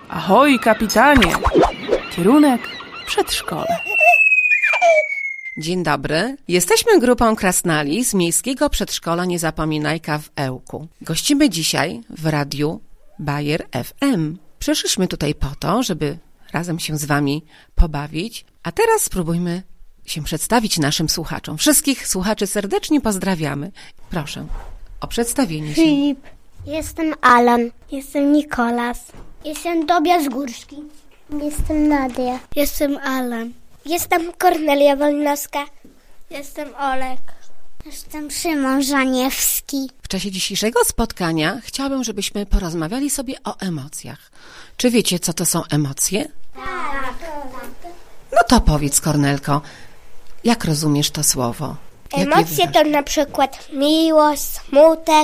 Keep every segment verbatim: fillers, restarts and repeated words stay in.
Ahoj, kapitanie! Kierunek przedszkole. Dzień dobry. Jesteśmy grupą krasnali z Miejskiego Przedszkola Nie Zapominajka w Ełku. Gościmy dzisiaj w radiu Bayer F M. Przyszliśmy tutaj po to, żeby razem się z wami pobawić, a teraz spróbujmy się przedstawić naszym słuchaczom. Wszystkich słuchaczy serdecznie pozdrawiamy. Proszę o przedstawienie się. Filip. Jestem Alan. Jestem Nikolas. Jestem Tobiasz Górski. Jestem Nadia. Jestem Alan. Jestem Kornelia Wolnowska. Jestem Olek. Jestem Szymon Żaniewski. W czasie dzisiejszego spotkania chciałabym, żebyśmy porozmawiali sobie o emocjach. Czy wiecie, co to są emocje? Tak. No to powiedz, Kornelko, jak rozumiesz to słowo? Jak je Emocje to wyrażasz? na przykład miłość, smutek,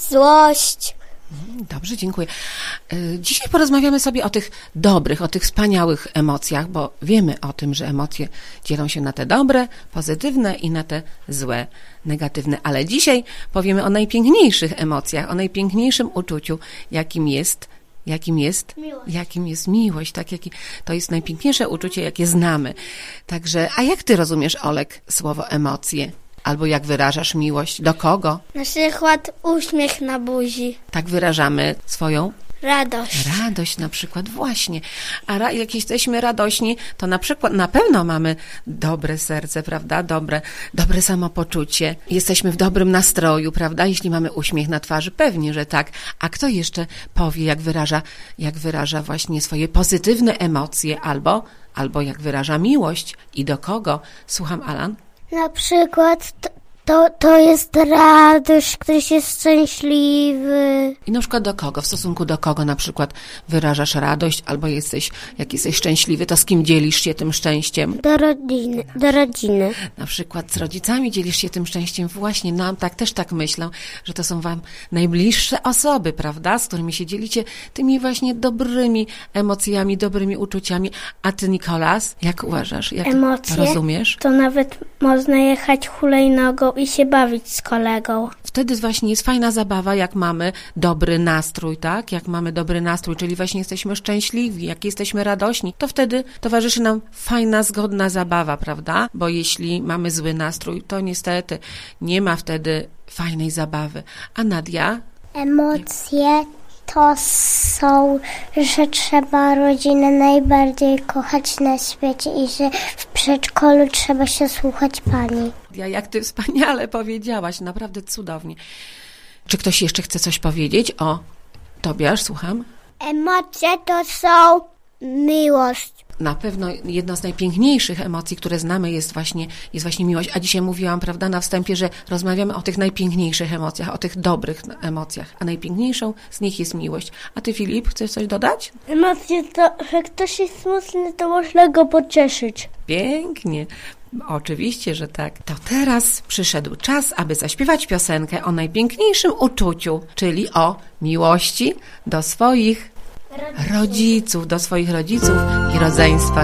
złość. Dobrze, dziękuję. Dzisiaj porozmawiamy sobie o tych dobrych, o tych wspaniałych emocjach, bo wiemy o tym, że emocje dzielą się na te dobre, pozytywne i na te złe, negatywne. Ale dzisiaj powiemy o najpiękniejszych emocjach, o najpiękniejszym uczuciu, jakim jest, jakim jest, Miłość. jakim jest miłość. Tak, jaki, to jest najpiękniejsze uczucie, jakie znamy. Także, a jak ty rozumiesz, Olek, słowo emocje? Albo jak wyrażasz miłość? Do kogo? Na przykład uśmiech na buzi. Tak wyrażamy swoją Radość. radość na przykład, właśnie. A ra- jak jesteśmy radośni, to na przykład na pewno mamy dobre serce, prawda? Dobre, dobre samopoczucie. Jesteśmy w dobrym nastroju, prawda? Jeśli mamy uśmiech na twarzy, pewnie, że tak. A kto jeszcze powie, jak wyraża, jak wyraża właśnie swoje pozytywne emocje, albo, albo jak wyraża miłość i do kogo? Słucham, Alan? Na przykład to, to, to jest radość, ktoś jest szczęśliwy. I na przykład do kogo? W stosunku do kogo na przykład wyrażasz radość, albo jesteś, jak jesteś szczęśliwy, to z kim dzielisz się tym szczęściem? Do rodziny. Do rodziny. Na przykład z rodzicami dzielisz się tym szczęściem. Właśnie, nam tak też tak myślę, że to są wam najbliższe osoby, prawda? Z którymi się dzielicie tymi właśnie dobrymi emocjami, dobrymi uczuciami. A ty, Nikolas, jak uważasz? Jak Emocje? rozumiesz? To nawet można jechać hulajnogą i się bawić z kolegą. Wtedy właśnie jest fajna zabawa, jak mamy dobry nastrój, tak? Jak mamy dobry nastrój, czyli właśnie jesteśmy szczęśliwi, jak jesteśmy radośni, to wtedy towarzyszy nam fajna, zgodna zabawa, prawda? Bo jeśli mamy zły nastrój, to niestety nie ma wtedy fajnej zabawy. A Nadia? Emocje to są, że trzeba rodzinę najbardziej kochać na świecie i że w przedszkolu trzeba się słuchać pani. Ja, jak ty wspaniale powiedziałaś, naprawdę cudownie. Czy ktoś jeszcze chce coś powiedzieć? O, Tobiasz, słucham. Emocje to są miłość. Na pewno jedna z najpiękniejszych emocji, które znamy, jest właśnie, jest właśnie miłość. A dzisiaj mówiłam, prawda, na wstępie, że rozmawiamy o tych najpiękniejszych emocjach, o tych dobrych emocjach. A najpiękniejszą z nich jest miłość. A ty, Filip, chcesz coś dodać? Emocje to, że ktoś jest smutny, to można go pocieszyć. Pięknie. Oczywiście, że tak. To teraz przyszedł czas, aby zaśpiewać piosenkę o najpiękniejszym uczuciu, czyli o miłości do swoich rodziców, do swoich rodziców i rodzeństwa.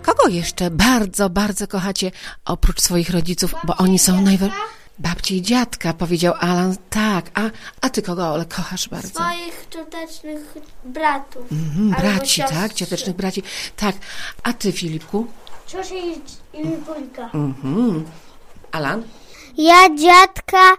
kogo jeszcze bardzo, bardzo kochacie oprócz swoich rodziców, bo oni są najważniejsi? Babci i dziadka, powiedział Alan. Tak, a, a ty kogo, Ole, kochasz bardzo? Swoich ciotecznych bratów. Mhm, albo braci, siostry. tak? Ciotecznych braci. Tak. A ty, Filipku? Ciocia i, i wujka. Mhm. Alan? Ja, dziadka,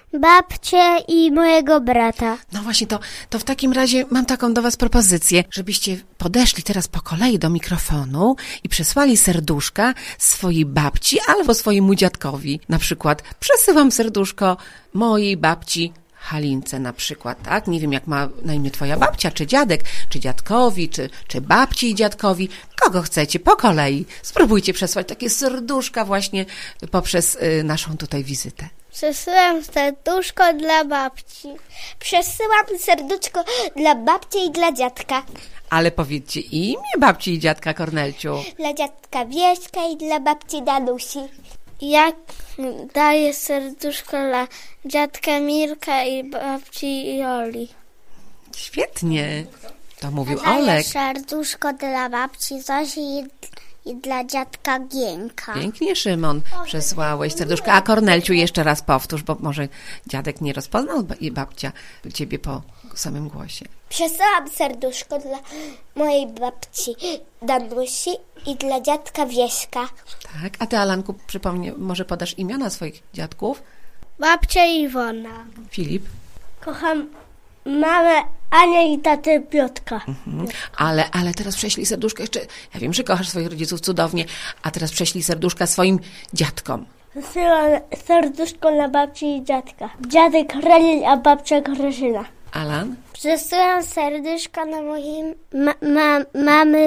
babcię i mojego brata. No właśnie, to, to w takim razie mam taką do was propozycję, żebyście podeszli teraz po kolei do mikrofonu i przesłali serduszka swojej babci albo swojemu dziadkowi. Na przykład przesyłam serduszko mojej babci Halince na przykład, tak? Nie wiem, jak ma na imię twoja babcia, czy dziadek, czy dziadkowi, czy, czy babci i dziadkowi. Kogo chcecie, po kolei. Spróbujcie przesłać takie serduszka właśnie poprzez y, naszą tutaj wizytę. Przesyłam serduszko dla babci. Przesyłam serduszko dla babci i dla dziadka. Ale powiedzcie imię babci i dziadka, Kornelciu. Dla dziadka Wieśka i dla babci Danusi. Ja daję serduszko dla dziadka Mirka i babci Joli. Świetnie. To mówił Daję Olek. serduszko dla babci Zosi i, i dla dziadka Gienka. Pięknie, Szymon, przesłałeś serduszko. A Kornelciu, jeszcze raz powtórz, bo może dziadek nie rozpoznał i babcia ciebie po samym głosie. Przesyłam serduszko dla mojej babci Danusi i dla dziadka Wieśka. Tak, a ty, Alanku, przypomnij, może podasz imiona swoich dziadków? Babcia Iwona. Filip? Kocham mamę Anię i tatę Piotrka. Mhm. Ale, ale teraz prześlij serduszko jeszcze, ja wiem, że kochasz swoich rodziców cudownie, a teraz prześlij serduszka swoim dziadkom. Przesyłam serduszko dla babci i dziadka. Dziadek Reniel, a babcia Grażyna. Alan? Przesyłam serduszko na mojej ma- ma- mamy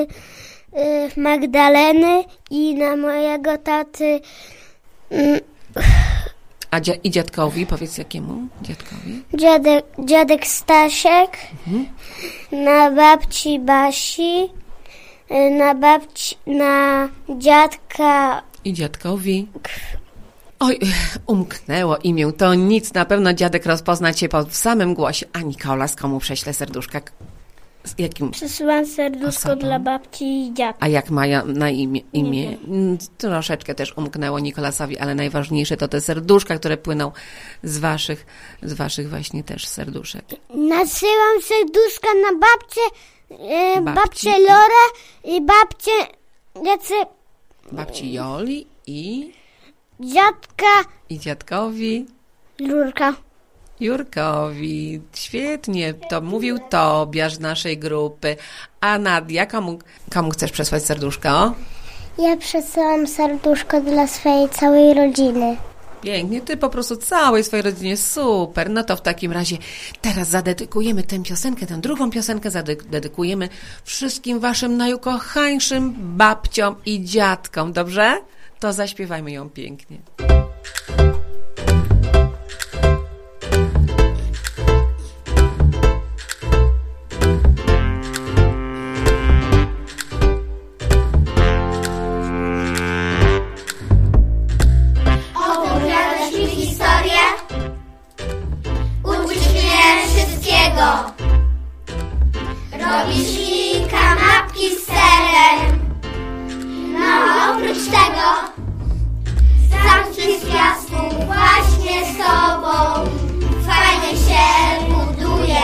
y, Magdaleny i na mojego taty y, A dzia- i dziadkowi, powiedz jakiemu dziadkowi? dziadek, dziadek Stasiek, Mhm. na babci Basi, y, na babci, na dziadka. I dziadkowi. Oj, umknęło imię. To nic, na pewno dziadek rozpozna cię po samym głosie. A Nikolas, komu prześle serduszka? Z jakim? Przesyłam serduszko Osobą? dla babci i dziadka. A jak ma ja- na imię? imię? Mm, Troszeczkę też umknęło Nikolasowi, ale najważniejsze to te serduszka, które płyną z waszych, z waszych właśnie też serduszek. Nasyłam serduszka na babcię, e, Babci. babcię Lorę i babcię jacy, Babci Joli i, dziadka i dziadkowi Lurka. Jurkowi. Świetnie, to mówił Tobiasz z naszej grupy. A Nadia, komu, komu chcesz przesłać serduszko? Ja przesyłam serduszko dla swojej całej rodziny. Pięknie, ty po prostu całej swojej rodzinie, super. No to w takim razie teraz zadedykujemy tę piosenkę, tę drugą piosenkę zadedykujemy wszystkim waszym najukochańszym babciom i dziadkom, dobrze? To zaśpiewajmy ją pięknie. Opowiadasz mi historię? Uczysz mnie wszystkiego. Robisz mi kanapki z serem. No i oprócz tego zamki z piasku właśnie z tobą fajnie się buduje.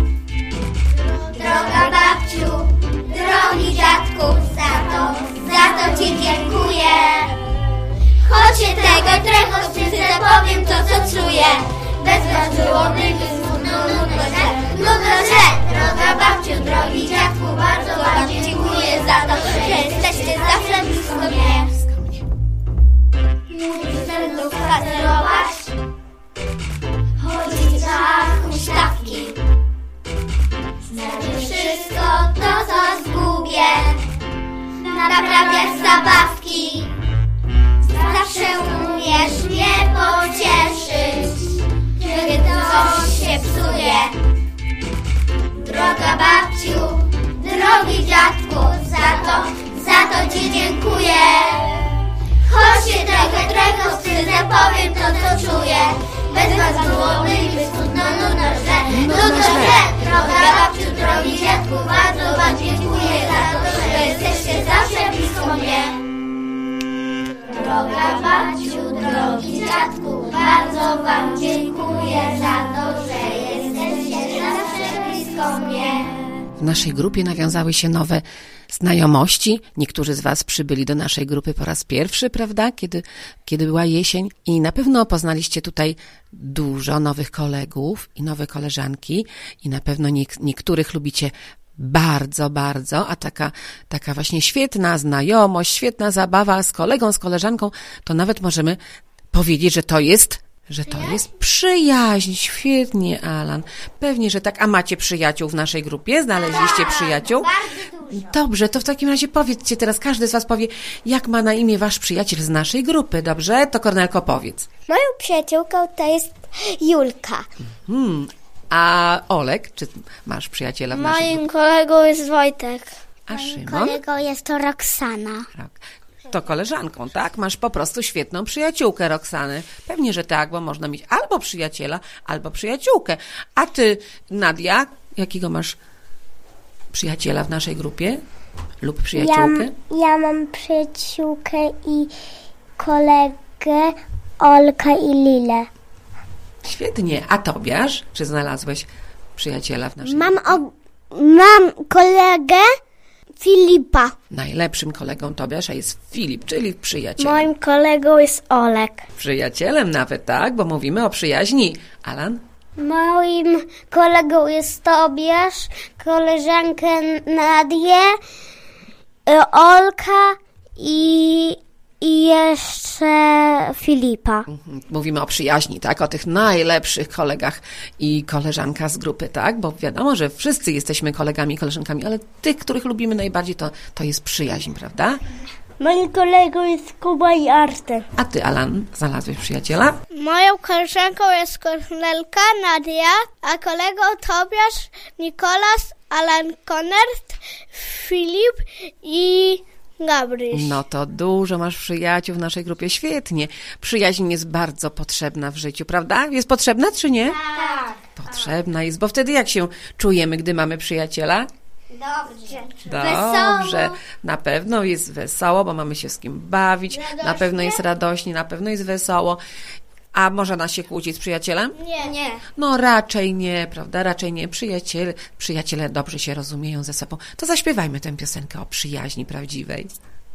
Droga babciu, drogi dziadku, za to, za to ci dziękuję. Choć się tego trochę wstydzę, powiem to, co czuję. Bez was byłoby mi smutno, nudno, że, nudno, że. Droga babciu, drogi dziadku, bardzo wam dziękuję za to, że jesteście zawsze blisko mnie. Lubię serdu spacerować, chodzić na huśtawki. Znaczy wszystko to, co zgubię, naprawiać zabawki. Zawsze umiesz mnie pocieszyć, kiedy coś się psuje. Droga babciu, drogi dziadku, za to, za to ci dziękuję. Choć się tego trochę wstydzę, powiem to, co czuję. Bez was byłoby mi smutno, nudno, że, nudno, że. Droga babciu, drogi dziadku, bardzo wam dziękuję za to, że jesteście zawsze blisko mnie. naszej grupie nawiązały się nowe znajomości. Niektórzy z Was przybyli do naszej grupy po raz pierwszy, prawda? Kiedy, kiedy była jesień. I na pewno poznaliście tutaj dużo nowych kolegów i nowe koleżanki. I na pewno nie, niektórych lubicie bardzo, bardzo. A taka, taka właśnie świetna znajomość, świetna zabawa z kolegą, z koleżanką, to nawet możemy powiedzieć, że to jest Że to jest przyjaźń. Świetnie, Alan. Pewnie, że tak. A macie przyjaciół w naszej grupie? Znaleźliście przyjaciół? Bardzo dużo. Dobrze, to w takim razie powiedzcie teraz, każdy z Was powie, jak ma na imię Wasz przyjaciel z naszej grupy, dobrze? To Kornelko, powiedz. Moją przyjaciółką to jest Julka. Hmm. A Olek, czy masz przyjaciela w naszej grupie? Moim kolegą jest Wojtek. A Szymon? Kolegą jest to Roxana. Tak. To koleżanką, tak? Masz po prostu świetną przyjaciółkę, Roxany. Pewnie, że tak, bo można mieć albo przyjaciela, albo przyjaciółkę. A ty, Nadia, jakiego masz przyjaciela w naszej grupie? Lub przyjaciółkę? Ja, ja mam przyjaciółkę i kolegę Olka i Lilę. Świetnie. A Tobiasz? Czy znalazłeś przyjaciela w naszej Mam, grupie? o, mam kolegę Filipa. Najlepszym kolegą Tobiasza jest Filip, czyli przyjaciel. Moim kolegą jest Olek. Przyjacielem nawet, tak? Bo mówimy o przyjaźni. Alan? Moim kolegą jest Tobiasz, koleżankę Nadię, y, Olka i, i jeszcze Filipa. Mówimy o przyjaźni, tak? O tych najlepszych kolegach i koleżankach z grupy, tak? Bo wiadomo, że wszyscy jesteśmy kolegami i koleżankami, ale tych, których lubimy najbardziej, to, to jest przyjaźń, prawda? Moim kolegą jest Kuba i Artem. A ty, Alan, znalazłeś przyjaciela? Moją koleżanką jest Kornelka, Nadia, a kolegą Tobiasz, Nikolas, Alan Konert, Filip i Gabryś. No to dużo masz przyjaciół w naszej grupie. Świetnie. Przyjaźń jest bardzo potrzebna w życiu, prawda? Jest potrzebna, czy nie? Tak. Potrzebna jest, bo wtedy jak się czujemy, gdy mamy przyjaciela? Dobrze. Dobrze. Wesoło. Na pewno jest wesoło, bo mamy się z kim bawić. Na pewno jest radośnie, na pewno jest wesoło. A można się kłócić z przyjacielem? Nie. Nie. No raczej nie, prawda? Raczej nie. Przyjaciele, przyjaciele dobrze się rozumieją ze sobą. To zaśpiewajmy tę piosenkę o przyjaźni prawdziwej.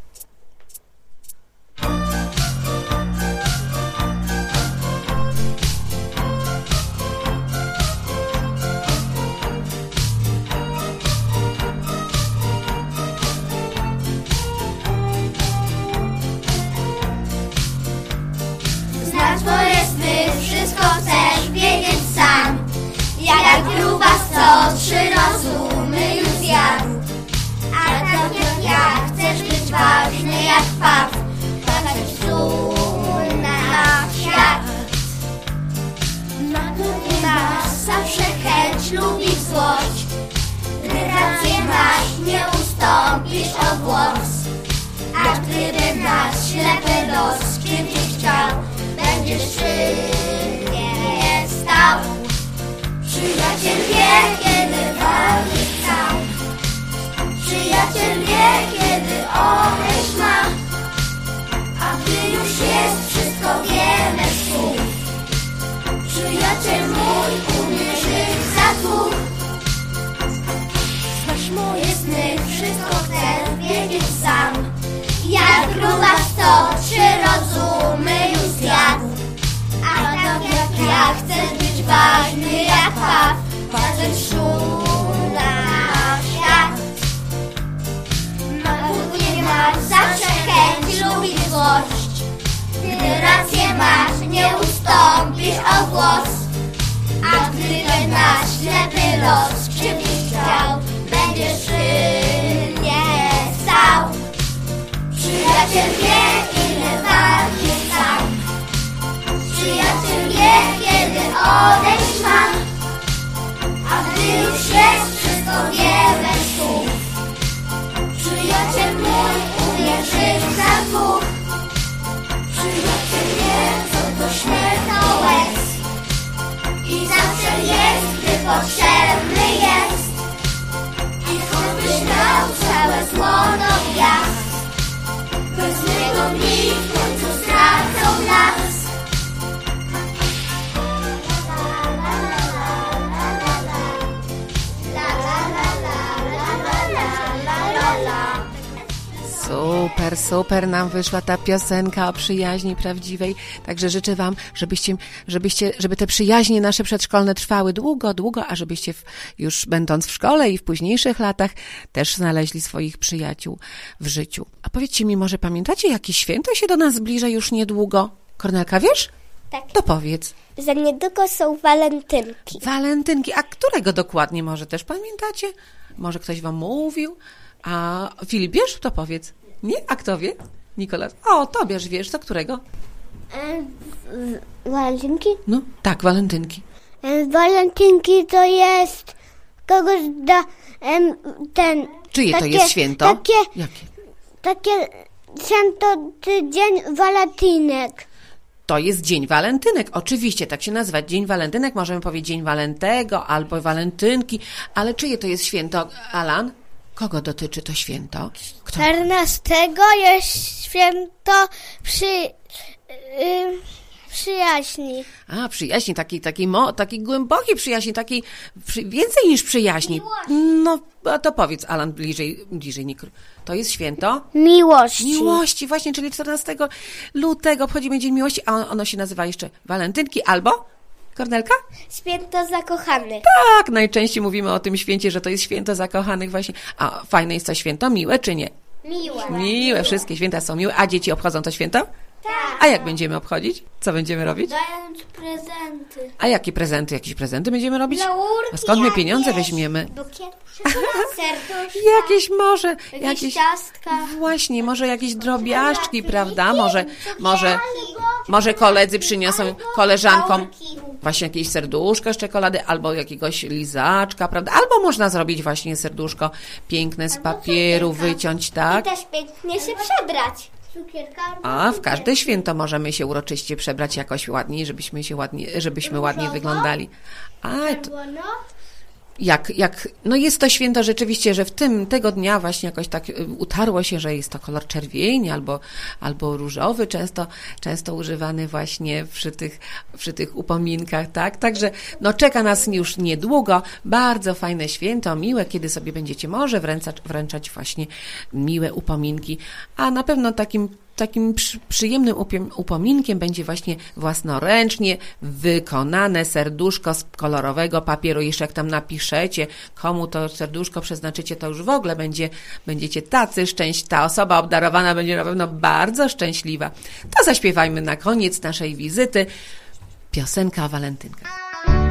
Znasz moje sny, wszystko chcesz wiedzieć sam. Jak grubas, co trzy rozumy już zjadł. A tak jak ja chcesz być ważny jak fakt, patrzeć w sum na świat. Ty masz zawsze chęć, lubisz złość. Gdy rację masz, nie ustąpisz o głos. A gdyby nas ślepy los czymś chciał, będziesz przy mnie stał. Przyjaciel wie, kiedy walczyć sam. Przyjaciel wie, kiedy odejść ma. A gdy już jest wszystko wiele słów, przyjaciel mój umie żyć za dwóch. Znasz moje sny, wszystko chcę wiedzieć sam. Jak grubas, to trzy rozumy już zjadł. A tak jak ja chcę być ważny jak paw, patrzeć szum na świat. Nie masz zawsze chęć, lubisz złość. Gdy rację masz, nie ustąpisz o głos. A gdyby nasz ślepy los krzywdzić chciał, będziesz przy mnie stał. Przyjaciel wie, ile wart jest sam. Przyjaciel wie, kiedy odejść ma. A gdy już jest wszystko wiele słów, przyjaciel mój umie żyć za dwóch. Przyjaciel wie, co to śmierć to łez. I zawsze jest, gdy potrzebny jest. I choćbyś miał całe złoto gwiazd, bez niego dni w końcu stracą nas. La la la la la la la la Super, super nam wyszła ta piosenka o przyjaźni prawdziwej. Także życzę wam, żebyście, żebyście, żeby te przyjaźnie nasze przedszkolne trwały długo, długo, a żebyście w, już będąc w szkole i w późniejszych latach też znaleźli swoich przyjaciół w życiu. A powiedzcie mi, może pamiętacie, jakie święto się do nas zbliża już niedługo? Kornelka, wiesz? Tak. To powiedz. Za niedługo są walentynki. Walentynki. A którego dokładnie może też pamiętacie? Może ktoś wam mówił? A Filip, wiesz? To powiedz. Nie? A kto wie? Nikolas. O, Tobiasz wiesz. To którego? Walentynki? No, tak, walentynki. Walentynki to jest kogoś da em, ten... Czyje takie, to jest święto? Takie, Jakie? takie święto, ty, dzień walentynek. To jest Dzień Walentynek. Oczywiście, tak się nazywa. Dzień Walentynek. Możemy powiedzieć Dzień Walentego albo Walentynki. Ale czyje to jest święto, Alan? Kogo dotyczy to święto? Kto? czternastego jest święto przy, yy, przyjaźni. A, przyjaźni, takiej taki, mo, taki głębokiej przyjaźni, takiej przy, więcej niż przyjaźni. No, a to powiedz, Alan, bliżej, bliżej nie. To jest święto? Miłości. Miłości, właśnie, czyli czternastego lutego obchodzimy Dzień Miłości, a ono się nazywa jeszcze Walentynki albo... Kornelka? Święto zakochanych. Tak, najczęściej mówimy o tym święcie, że to jest święto zakochanych właśnie. A fajne jest to święto, miłe czy nie? Miłe. Miłe, wszystkie święta są miłe. A dzieci obchodzą to święto? Tak. A jak będziemy obchodzić? Co będziemy robić? Dając prezenty. A jakie prezenty? Jakieś prezenty będziemy robić? Laurki A skąd my pieniądze jakieś. weźmiemy? Bukiet, serduszka. Jakieś może, Jakieś jakieś... ciastka. Właśnie, może jakieś drobiażdżki, prawda? Może, może, może koledzy przyniosą koleżankom właśnie jakieś serduszko z czekolady, albo jakiegoś lizaczka, prawda? Albo można zrobić właśnie serduszko piękne z papieru, wyciąć, tak? I też pięknie się przebrać. Cukierka. A w każde święto możemy się uroczyście przebrać jakoś ładniej, żebyśmy się ładnie, żebyśmy ładnie wyglądali. A to, jak, jak, no jest to święto rzeczywiście, że w tym, tego dnia właśnie jakoś tak utarło się, że jest to kolor czerwieni albo, albo różowy, często, często używany właśnie przy tych, przy tych upominkach, tak? Także, no czeka nas już niedługo bardzo fajne święto, miłe, kiedy sobie będziecie może wręczać, wręczać właśnie miłe upominki, a na pewno takim Takim przy, przyjemnym upie- upominkiem będzie właśnie własnoręcznie wykonane serduszko z kolorowego papieru. Jeszcze jak tam napiszecie, komu to serduszko przeznaczycie, to już w ogóle będzie, będziecie tacy szczęśliwi. Ta osoba obdarowana będzie na pewno bardzo szczęśliwa. To zaśpiewajmy na koniec naszej wizyty piosenka o walentynkach.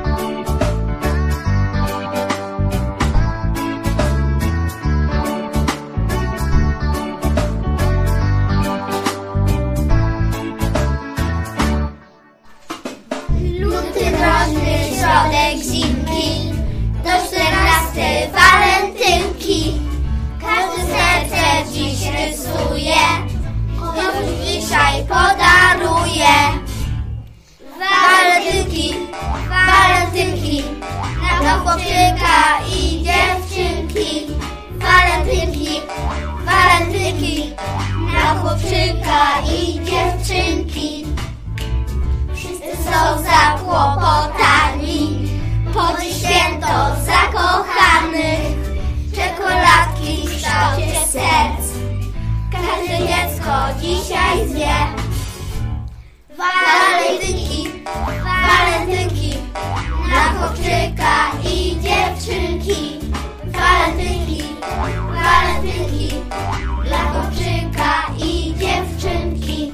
Środek zimki, do czternastej walentynki. Każde serce dziś rysuje, komuś dzisiaj podaruje. Walentynki, walentynki, na chłopczyka i dziewczynki. Walentynki, walentynki, na chłopczyka i dziewczynki. Wszyscy są zakłopotani, po dziś święto zakochanych. Czekoladki w kształcie serc, każde dziecko dzisiaj zwie. Walentynki, walentynki, na chłopczyka i dziewczynki. Walentynki, walentynki, dla chłopczyka i dziewczynki.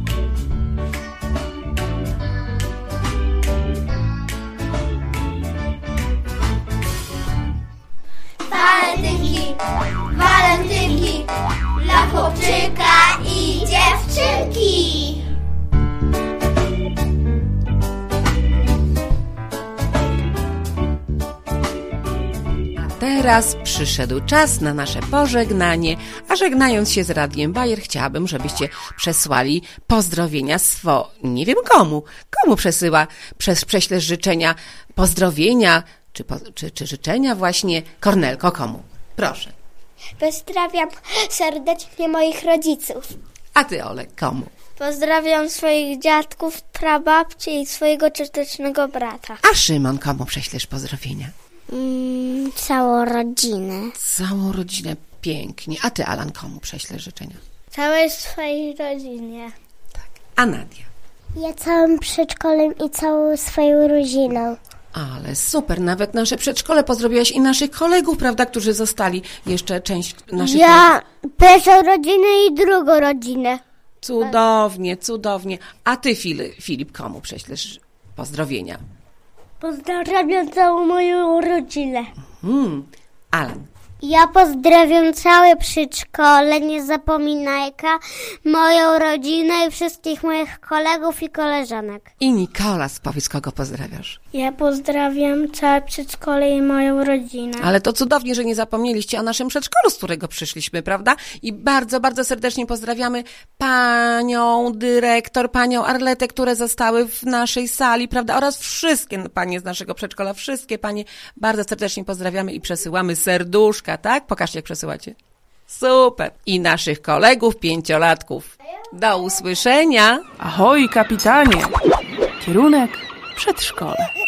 Walentynki, walentynki, dla chłopczyka i dziewczynki. Teraz przyszedł czas na nasze pożegnanie, a żegnając się z Radiem Bajer, chciałabym, żebyście przesłali pozdrowienia swo... nie wiem komu. Komu przesyła, przes, prześlesz życzenia, pozdrowienia, czy, po, czy, czy życzenia właśnie? Kornelko, komu? Proszę. Pozdrawiam serdecznie moich rodziców. A ty, Olek, komu? Pozdrawiam swoich dziadków, prababci i swojego ciotecznego brata. A Szymon, komu prześlesz pozdrowienia? Mm, całą rodzinę. Całą rodzinę. Pięknie. A ty, Alan, komu prześlesz życzenia? Całej swojej rodzinie. A Nadia? Ja całym przedszkolem i całą swoją rodziną. Ale super, nawet nasze przedszkole pozdrowiłaś i naszych kolegów, prawda, którzy zostali. Jeszcze część naszych Ja pierwszą rodzinę i drugą rodzinę. Cudownie, cudownie. A ty, Filip, Filip, komu prześlesz pozdrowienia? Pozdrawiam całą moją rodzinę. Hmm. Alan? Ja pozdrawiam całe przedszkole, niezapominajka, moją rodzinę i wszystkich moich kolegów i koleżanek. I Nikolas, powiedz, kogo pozdrawiasz? Ja pozdrawiam całe przedszkole i moją rodzinę. Ale to cudownie, że nie zapomnieliście o naszym przedszkolu, z którego przyszliśmy, prawda? I bardzo, bardzo serdecznie pozdrawiamy panią dyrektor, panią Arletę, które zostały w naszej sali, prawda? Oraz wszystkie panie z naszego przedszkola, wszystkie panie bardzo serdecznie pozdrawiamy i przesyłamy serduszka, tak? Pokażcie, jak przesyłacie. Super. I naszych kolegów, pięciolatków. Do usłyszenia. Ahoj, kapitanie! Kierunek przedszkole.